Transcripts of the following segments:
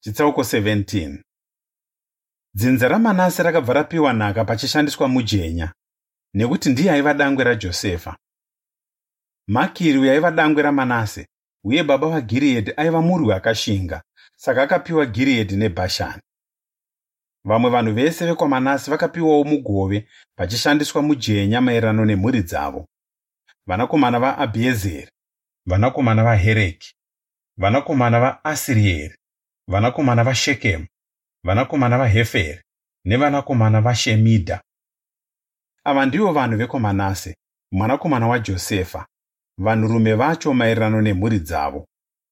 Chitsauko 17. Dzinza raManase rakabva rapiwa nhaka pachishandiswa mujenya, nekuti ndiye aiva dangwe raJosefa. Makiri uyo aiva dangwe raManase, uye baba vaGireadhi aiva murwi akashinga, saka akapiwa Gireadhi neBhashani. Vamwe vanhu vese vekwaManase vakapiwawo mugove pachishandiswa mujenya maererano nemhuri dzavo: vanakomana vaAbhiezeri, vanakomana vaHereki, vanakomana vaAsirieri, vanakomana vaShekemu, vanakomana vaHeferi nevanakomana vaShemidha. Ava ndivo vanhu vekwaManase, mwanakomana waJosefa, vanhurume vacho maererano nemhuri dzavo.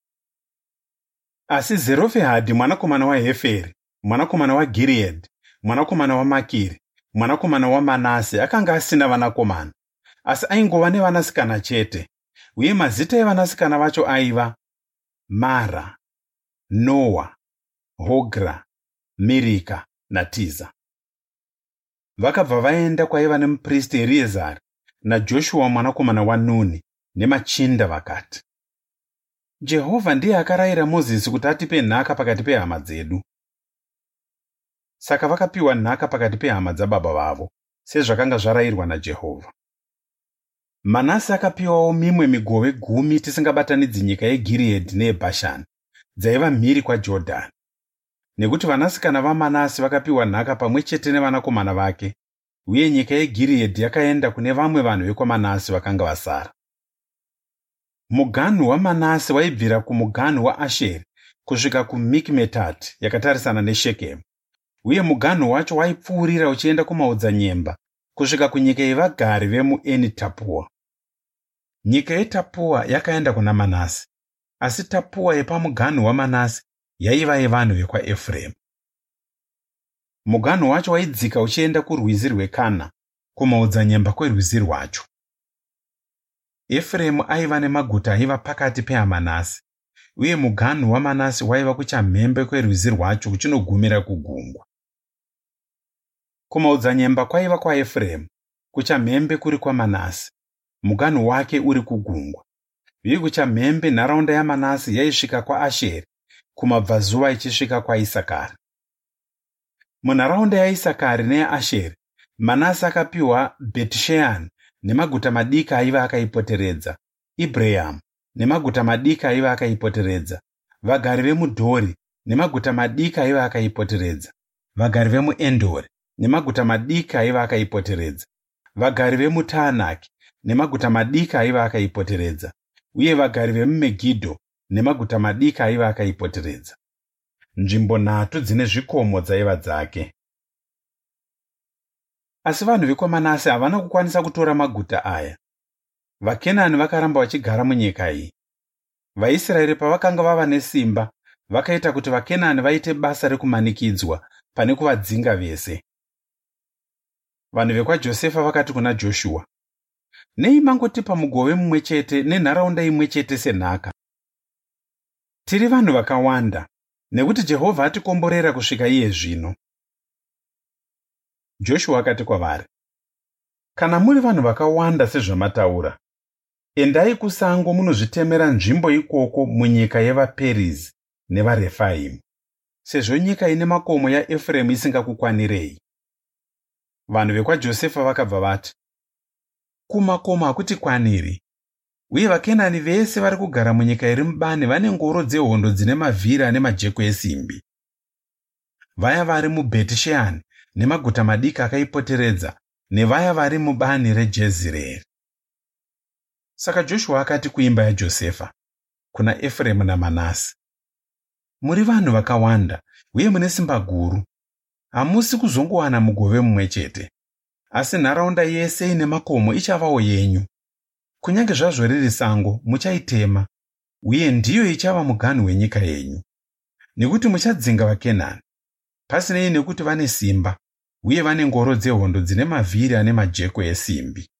Asi Zerofehadhi mwanakomana waHeferi, mwanakomana waGireadhi, mwanakomana waMakiri, mwanakomana waManase akanga asina vanakomana, asi aingova nevanasikana chete, uye mazita evanasikana vacho aiva Mara, Noa, Hogra, Mirika naTiza. Vakabva vaenda kwaiva nemuprista Ereazari naJoshua mwanakomana waNuni nemachinda vakati, Jehovha ndiye akarayira Mozisi kuti atipe nhaka pakati pehama dzedu. Saka vakapiwa nhaka pakati pehama dzababa vavo, sezvakanga zvarayirwa naJehovha. Manase akapiwawo mimwe migove 10 tisingabatanidzi nyika yeGireadhi neyeBhashani, dzaiva mhiri kwaJorodhani. Nekuti vanasikana vaManase vakapiwa nhaka pamwe chete nevanakomana vake, uye nyika yeGireadhi yakaenda kune vamwe vanhu vekwaManase vakanga vasara. Muganhu waManase waibvira kumuganhu waAsheri kusvika kuMikimetati yakatarisana neShekemu, uye muganhu wacho waipfuurira uchienda kumaodzanyemba kusvika kunyika yevagari vemuEni Tapua. Nyika yeTapua yakaenda kuna Manase, asi Tapua yepamuganhu waManase yaiva yevanhu vekwaEfuremu. Muganhu wacho waidzika uchienda kurwizi rweKana, kumaodzanyemba kwerwizi rwacho. Efuremu aiva nemaguta aiva pakati peaManase, uye muganhu waManase waiva kuchamhembe kwerwizi rwacho kuchinogumira kugungwa. Kumaodzanyemba kwaiva kwaEfuremu, kuchamhembe kuri kwaManase, muganhu wake uri kugungwa. Uye kuchamhembe nharaunda yaManase yaisvika kwaAsheri, kumabvazuva ichisvika kwaIsakari. Munharaunda yaIsakari neyaAsheri, Manase akapiwa Bhetisheani nemaguta madiki aiva akaipoteredza, Ibhreamu nemaguta madiki aiva akaipoteredza, vagari vemuDhori nemaguta madiki aiva akaipoteredza, vagari vemuEndori nemaguta madiki aiva akaipoteredza, vagari vemuTaanaki nemaguta madiki aiva akaipoteredza, uye vagari vemuMegidho nemaguta madiki aiva akaipoteredza. Nzvimbo 3 dzine zvikomo dzaiva dzake. Asi vanhu vekwaManase havana kukwanisa kutora maguta aya. VaKenani vakaramba vachigara munyika iyi. VaIsraeri pavakanga vava nesimba, vakaita kuti vaKenani vaite basa rekumanikidzwa pane kuvadzinga vese. Vanhu vekwaJosefa vakati kuna Joshua, nei mangotipa mugove mumwe chete nenharaunda imwe chete senhaka? Tiri vanhu vakawanda, nekuti Jehovha atikomborera kusvika iye zvino. Joshua akati kwavari, kana muri vanhu vakawanda sezvamataura, endai kusango munozvitemera nzvimbo ikoko munyika yevaPerizi nevaRefaimu, sezvo nyika ine makomo yaEfuremu isingakukwanirei. Vanhu vekwaJosefa vakabva vati, kumakomo hakutikwaniri, uye vaKenani vese vari kugara munyika iri mubani vane ngoro dzehondo dzine mavhiri ane majeko esimbi. Vaya vari muBhetisheani nemaguta madiki akaipoteredza, nevaya vari mubani reJezireri. Saka Joshua akati kuimba yaJosefa, kuna Efuremu naManase, muri vanhu vakawanda uye mune simba guru. Hamusi kuzongowana mugove mumwe chete, asi nharaunda yese ine makomo ichavawo yenyu. Kunyange zvazvo riri sango, muchaitema, uye ndiyo ichava muganhu wenyika yenyu. Nekuti muchadzinga vaKenani, pasinei nekuti vane simba, uye vane ngoro dzehondo dzine mavhiri ane majeko esimbi.